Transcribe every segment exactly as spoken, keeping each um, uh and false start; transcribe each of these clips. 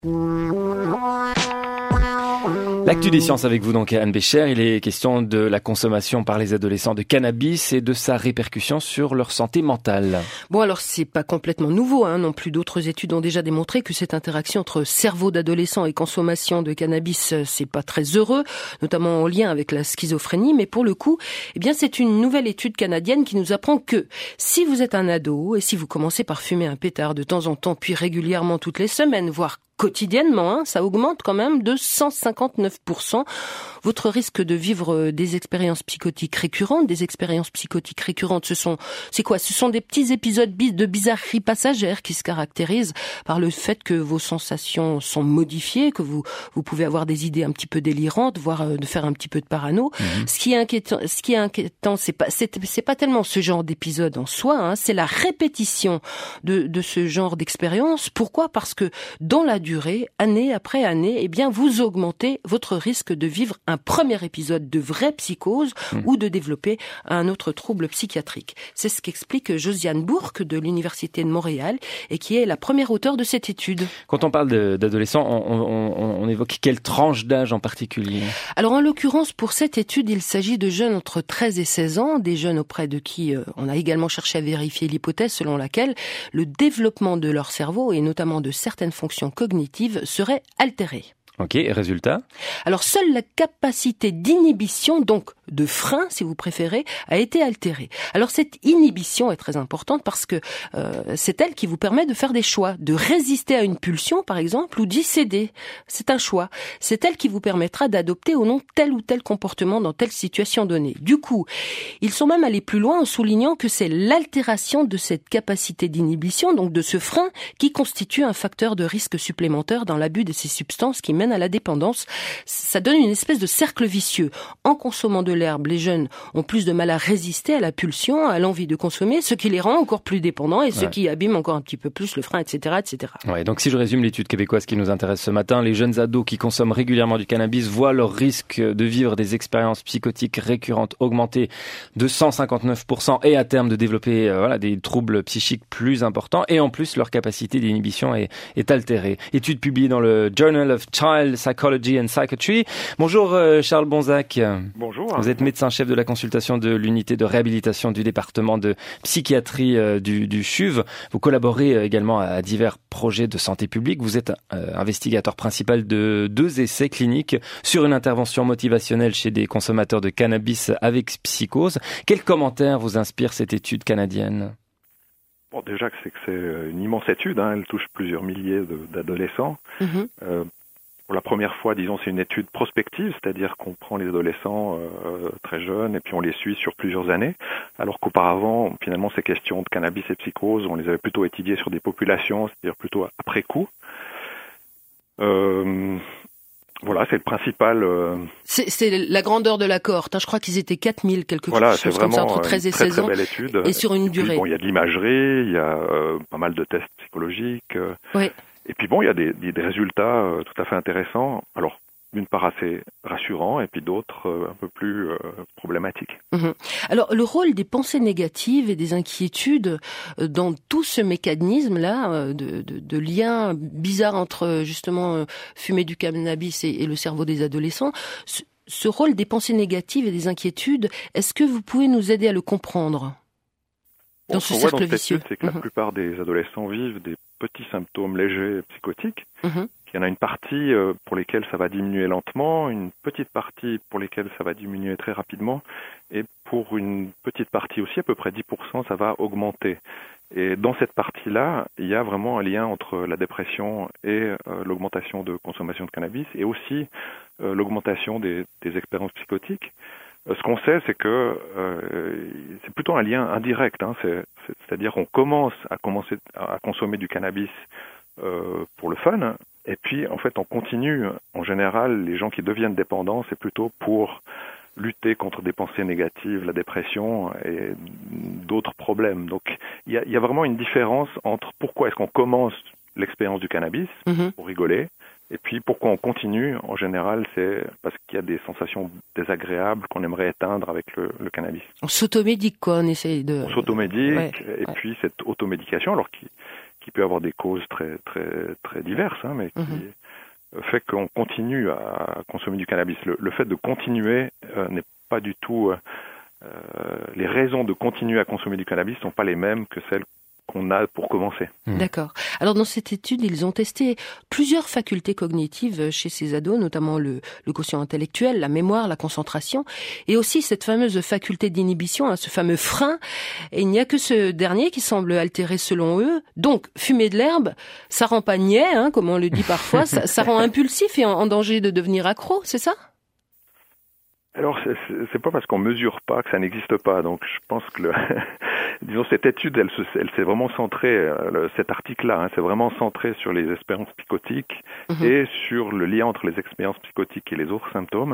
L'actu des sciences avec vous donc Anne Bécher, il est question de la consommation par les adolescents de cannabis et de sa répercussion sur leur santé mentale. Bon alors c'est pas complètement nouveau hein, non plus, d'autres études ont déjà démontré que cette interaction entre cerveau d'adolescent et consommation de cannabis c'est pas très heureux, notamment en lien avec la schizophrénie, mais pour le coup, eh bien c'est une nouvelle étude canadienne qui nous apprend que si vous êtes un ado et si vous commencez par fumer un pétard de temps en temps puis régulièrement toutes les semaines, voire quotidiennement, hein, ça augmente quand même de cent cinquante-neuf pour cent votre risque de vivre des expériences psychotiques récurrentes. Des expériences psychotiques récurrentes, ce sont, c'est quoi? Ce sont des petits épisodes de bizarreries passagères qui se caractérisent par le fait que vos sensations sont modifiées, que vous vous pouvez avoir des idées un petit peu délirantes, voire de faire un petit peu de parano. Mmh. Ce qui est inquiétant, ce qui est inquiétant, c'est pas c'est, c'est pas tellement ce genre d'épisode en soi, hein, c'est la répétition de de ce genre d'expérience. Pourquoi? Parce que dans la durée, année après année, eh bien vous augmentez votre risque de vivre un premier épisode de vraie psychose mmh. ou de développer un autre trouble psychiatrique. C'est ce qu'explique Josiane Bourque de l'Université de Montréal et qui est la première auteure de cette étude. Quand on parle de, d'adolescents, on, on, on évoque quelle tranche d'âge en particulier? Alors en l'occurrence, pour cette étude, il s'agit de jeunes entre treize et seize ans, des jeunes auprès de qui euh, on a également cherché à vérifier l'hypothèse selon laquelle le développement de leur cerveau et notamment de certaines fonctions cognitives serait altéré. Ok, et résultat? Alors, seule la capacité d'inhibition, donc de frein, si vous préférez, a été altérée. Alors, cette inhibition est très importante parce que euh, c'est elle qui vous permet de faire des choix, de résister à une pulsion, par exemple, ou d'y céder. C'est un choix. C'est elle qui vous permettra d'adopter ou non tel ou tel comportement dans telle situation donnée. Du coup, ils sont même allés plus loin en soulignant que c'est l'altération de cette capacité d'inhibition, donc de ce frein, qui constitue un facteur de risque supplémentaire dans l'abus de ces substances qui mènent à la dépendance. Ça donne une espèce de cercle vicieux. En consommant de l'herbe, les jeunes ont plus de mal à résister à la pulsion, à l'envie de consommer, ce qui les rend encore plus dépendants et ce ouais. qui abîme encore un petit peu plus le frein, et cetera, et cetera. Ouais, donc si je résume l'étude québécoise qui nous intéresse ce matin, les jeunes ados qui consomment régulièrement du cannabis voient leur risque de vivre des expériences psychotiques récurrentes augmenter de cent cinquante-neuf pour cent et à terme de développer euh, voilà, des troubles psychiques plus importants et en plus leur capacité d'inhibition est, est altérée. Étude publiée dans le Journal of Child Psychology and Psychiatry. Bonjour euh, Charles Bonzac. Bonjour. Vous êtes médecin-chef de la consultation de l'unité de réhabilitation du département de psychiatrie euh, du, du C H U V. Vous collaborez euh, également à divers projets de santé publique. Vous êtes euh, investigateur principal de deux essais cliniques sur une intervention motivationnelle chez des consommateurs de cannabis avec psychose. Quel commentaire vous inspire cette étude canadienne ? Bon, déjà, c'est que c'est une immense étude. Hein. Elle touche plusieurs milliers de, d'adolescents. Mm-hmm. Euh, Pour la première fois, disons, c'est une étude prospective, c'est-à-dire qu'on prend les adolescents euh, très jeunes et puis on les suit sur plusieurs années, alors qu'auparavant, finalement, ces questions de cannabis et psychose, on les avait plutôt étudiées sur des populations, c'est-à-dire plutôt après coup. Euh, voilà, c'est le principal... Euh... C'est, c'est la grandeur de la cohorte, hein. Je crois qu'ils étaient quatre mille, quelque voilà, chose comme ça, entre treize et seize ans, très belle étude. Et sur une et puis, durée. Bon, il y a de l'imagerie, il y a euh, pas mal de tests psychologiques. Euh, oui. Et puis bon, il y a des, des résultats euh, tout à fait intéressants. Alors, d'une part assez rassurants, et puis d'autres euh, un peu plus euh, problématiques. Mmh. Alors, le rôle des pensées négatives et des inquiétudes euh, dans tout ce mécanisme-là euh, de, de, de lien bizarre entre justement euh, fumer du cannabis et, et le cerveau des adolescents, ce, ce rôle des pensées négatives et des inquiétudes, est-ce que vous pouvez nous aider à le comprendre dans bon, ce cercle dans vicieux? Étude, c'est que mmh. la plupart des adolescents vivent des petits symptômes légers psychotiques. Mmh. Il y en a une partie euh, pour lesquelles ça va diminuer lentement, une petite partie pour lesquelles ça va diminuer très rapidement, et pour une petite partie aussi, à peu près dix pour cent, ça va augmenter. Et dans cette partie-là, il y a vraiment un lien entre la dépression et euh, l'augmentation de consommation de cannabis, et aussi euh, l'augmentation des, des expériences psychotiques. Euh, ce qu'on sait, c'est que euh, c'est plutôt un lien indirect, hein, c'est, c'est, c'est-à-dire qu'on commence à, commencer à consommer du cannabis euh, pour le fun, et puis en fait on continue. En général, les gens qui deviennent dépendants, c'est plutôt pour lutter contre des pensées négatives, la dépression et d'autres problèmes. Donc il y a, y a vraiment une différence entre pourquoi est-ce qu'on commence l'expérience du cannabis, mm-hmm. pour rigoler, et puis pourquoi on continue. En général, c'est parce qu'il y a des sensations désagréables qu'on aimerait éteindre avec le, le cannabis. On s'automédique, quoi, on essaye de... On s'automédique, ouais, et ouais. puis cette automédication, alors qui, qui peut avoir des causes très très très diverses, hein, mais qui mmh. fait qu'on continue à consommer du cannabis. Le, le fait de continuer euh, n'est pas du tout... Euh, les raisons de continuer à consommer du cannabis ne sont pas les mêmes que celles qu'on a pour commencer. Mmh. D'accord. Alors dans cette étude, ils ont testé plusieurs facultés cognitives chez ces ados, notamment le, le quotient intellectuel, la mémoire, la concentration, et aussi cette fameuse faculté d'inhibition, hein, ce fameux frein. Et il n'y a que ce dernier qui semble altéré selon eux. Donc, fumer de l'herbe, ça rend pas niais, hein, comme on le dit parfois, ça, ça rend impulsif et en, en danger de devenir accro, c'est ça ? Alors, c'est, c'est pas parce qu'on mesure pas que ça n'existe pas. Donc, je pense que, le disons, cette étude, elle, se, elle s'est vraiment centrée, le, cet article-là, hein, c'est vraiment centré sur les expériences psychotiques mmh. et sur le lien entre les expériences psychotiques et les autres symptômes.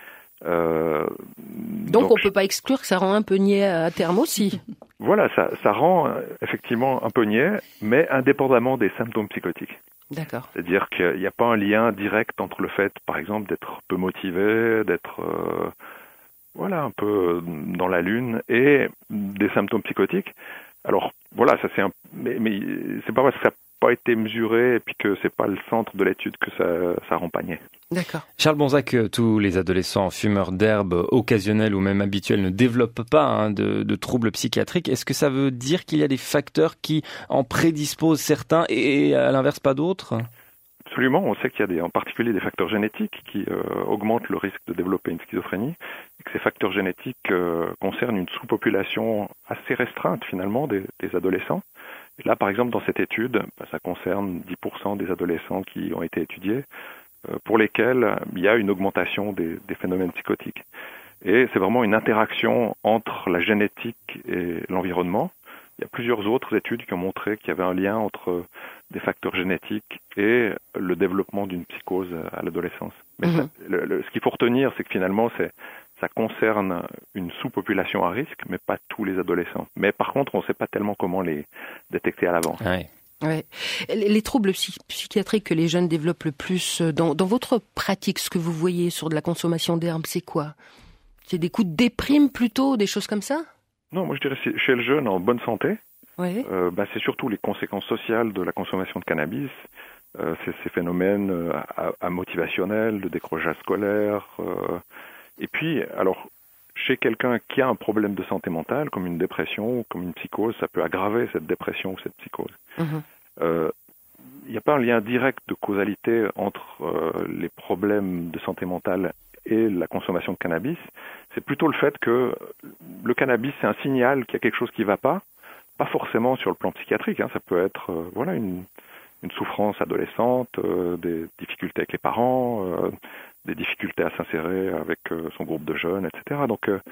Euh, donc, donc, on peut pas exclure que ça rend un peu niais à terme aussi. Voilà, ça, ça rend effectivement un peu niais, mais indépendamment des symptômes psychotiques. D'accord. C'est-à-dire qu'il n'y a pas un lien direct entre le fait, par exemple, d'être peu motivé, d'être euh, voilà un peu dans la lune et des symptômes psychotiques. Alors voilà, ça c'est un, mais, mais c'est pas parce que ça n'a pas été mesuré et puis que c'est pas le centre de l'étude que ça ça rend pas niais. D'accord. Charles Bonzac, tous les adolescents fumeurs d'herbe occasionnels ou même habituels ne développent pas hein, de, de troubles psychiatriques. Est-ce que ça veut dire qu'il y a des facteurs qui en prédisposent certains et à l'inverse pas d'autres ? Absolument, on sait qu'il y a des, en particulier des facteurs génétiques qui euh, augmentent le risque de développer une schizophrénie et que ces facteurs génétiques euh, concernent une sous-population assez restreinte finalement des, des adolescents. Et là, par exemple, dans cette étude, bah, ça concerne dix pour cent des adolescents qui ont été étudiés, euh, pour lesquels il y a une augmentation des, des phénomènes psychotiques. Et c'est vraiment une interaction entre la génétique et l'environnement. Il y a plusieurs autres études qui ont montré qu'il y avait un lien entre des facteurs génétiques et le développement d'une psychose à l'adolescence. Mais mmh. ça, le, le, ce qu'il faut retenir, c'est que finalement, c'est, ça concerne une sous-population à risque, mais pas tous les adolescents. Mais par contre, on ne sait pas tellement comment les détecter à l'avance. Ouais. Ouais. Les troubles psy- psychiatriques que les jeunes développent le plus, dans, dans votre pratique, ce que vous voyez sur de la consommation d'herbe, c'est quoi ? C'est des coups de déprime plutôt, des choses comme ça ? Non, moi je dirais chez le jeune en bonne santé, oui. euh, bah, c'est surtout les conséquences sociales de la consommation de cannabis, euh, c'est ces phénomènes euh, amotivationnels, de décrochage scolaire, euh, et puis alors chez quelqu'un qui a un problème de santé mentale, comme une dépression ou comme une psychose, ça peut aggraver cette dépression ou cette psychose. Il mmh. euh, n'y a pas un lien direct de causalité entre euh, les problèmes de santé mentale et la consommation de cannabis, c'est plutôt le fait que le cannabis, c'est un signal qu'il y a quelque chose qui ne va pas, pas forcément sur le plan psychiatrique, hein, ça peut être euh, voilà une, une souffrance adolescente, euh, des difficultés avec les parents, euh, des difficultés à s'insérer avec euh, son groupe de jeunes, et cetera. Donc, euh,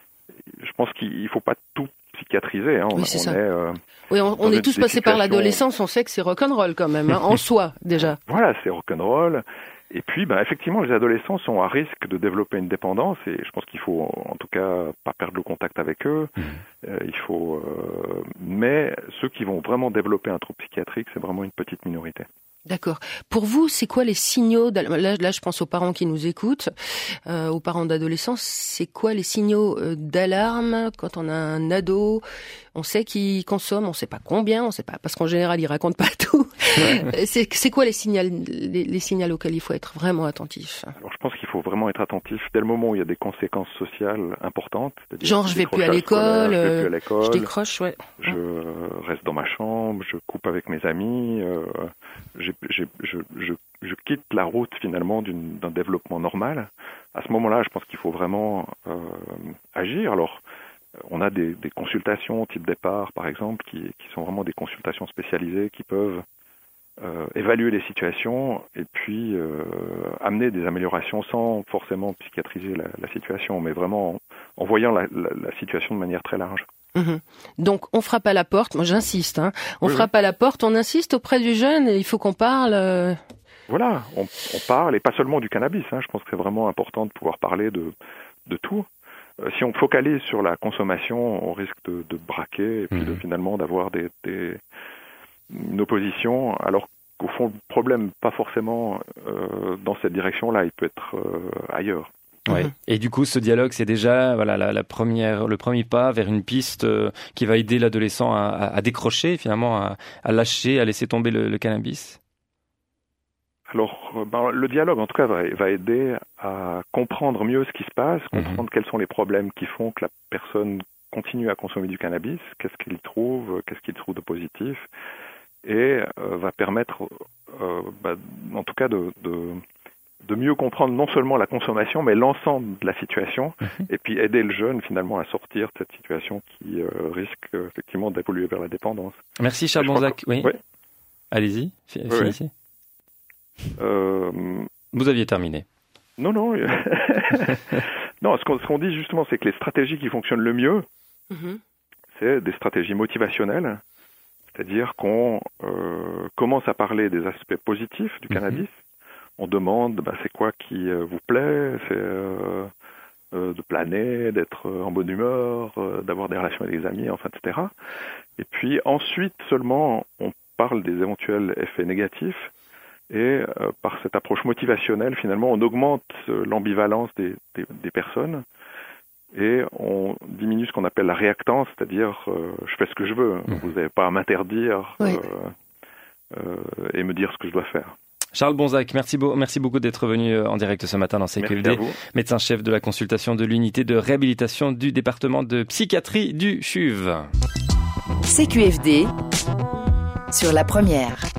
je pense qu'il ne faut pas tout psychiatriser. Hein. On, oui, c'est on ça. est, euh, oui, on, on est tous passés par l'adolescence, on sait que c'est rock'n'roll quand même, hein, en soi déjà. Voilà, c'est rock'n'roll. Et puis, ben, effectivement, les adolescents sont à risque de développer une dépendance et je pense qu'il faut, en tout cas, pas perdre le contact avec eux. Mmh. Euh, il faut, euh, mais ceux qui vont vraiment développer un trouble psychiatrique, c'est vraiment une petite minorité. D'accord. Pour vous, c'est quoi les signaux là, là, je pense aux parents qui nous écoutent, euh, aux parents d'adolescents. C'est quoi les signaux euh, d'alarme quand on a un ado? On sait qu'il consomme, on sait pas combien, on sait pas, parce qu'en général, il raconte pas tout. Ouais. c'est, c'est quoi les signaux, les, les signaux auxquels il faut être vraiment attentif? Alors, je pense qu'il faut vraiment être attentif dès le moment où il y a des conséquences sociales importantes. Genre, je vais plus à l'école, scolaire, je vais plus à l'école, je décroche, ouais. Je reste dans ma chambre, je coupe avec mes amis, euh, j'ai, j'ai, je, je, je quitte la route finalement d'une, d'un développement normal. À ce moment-là, je pense qu'il faut vraiment euh, agir. Alors, on a des, des consultations type départ, par exemple, qui, qui sont vraiment des consultations spécialisées qui peuvent euh, évaluer les situations et puis euh, amener des améliorations sans forcément psychiatriser la, la situation, mais vraiment en, en voyant la, la, la situation de manière très large. Mmh. Donc, on frappe à la porte. Moi, j'insiste. Hein. On oui, frappe oui. à la porte. On insiste auprès du jeune. Et il faut qu'on parle. Euh... Voilà, on, on parle et pas seulement du cannabis. Hein. Je pense que c'est vraiment important de pouvoir parler de de tout. Euh, si on focalise sur la consommation, on risque de, de braquer et puis mmh. de finalement d'avoir des, des une opposition. Alors qu'au fond, le problème pas forcément euh, dans cette direction-là. Il peut être euh, ailleurs. Ouais. Mmh. Et du coup, ce dialogue, c'est déjà voilà la, la première, le premier pas vers une piste euh, qui va aider l'adolescent à, à, à décrocher, finalement, à, à lâcher, à laisser tomber le, le cannabis. Alors, ben, le dialogue, en tout cas, va, va aider à comprendre mieux ce qui se passe, comprendre mmh. quels sont les problèmes qui font que la personne continue à consommer du cannabis, qu'est-ce qu'il trouve, qu'est-ce qu'il trouve de positif, et euh, va permettre, euh, bah, en tout cas, de, de, de mieux comprendre non seulement la consommation, mais l'ensemble de la situation, mmh. et puis aider le jeune, finalement, à sortir de cette situation qui euh, risque, euh, effectivement, d'évoluer vers la dépendance. Merci, Charles Bonzac. Oui. oui. Allez-y, finissez. Oui. Euh, Vous aviez terminé. Non, non. non, ce qu'on, ce qu'on dit justement, c'est que les stratégies qui fonctionnent le mieux, mmh. c'est des stratégies motivationnelles, c'est-à-dire qu'on euh, commence à parler des aspects positifs du mmh. cannabis. On demande, bah, c'est quoi qui euh, vous plaît, c'est euh, euh, de planer, d'être en bonne humeur, euh, d'avoir des relations avec des amis, enfin, et cetera. Et puis ensuite seulement, on parle des éventuels effets négatifs. Et euh, par cette approche motivationnelle, finalement, on augmente euh, l'ambivalence des, des, des personnes et on diminue ce qu'on appelle la réactance, c'est-à-dire euh, je fais ce que je veux, mmh. vous n'avez pas à m'interdire oui. euh, euh, et me dire ce que je dois faire. Charles Bonzac, merci, beau, merci beaucoup d'être venu en direct ce matin dans C Q F D, médecin-chef de la consultation de l'unité de réhabilitation du département de psychiatrie du C H U V. C Q F D sur la première.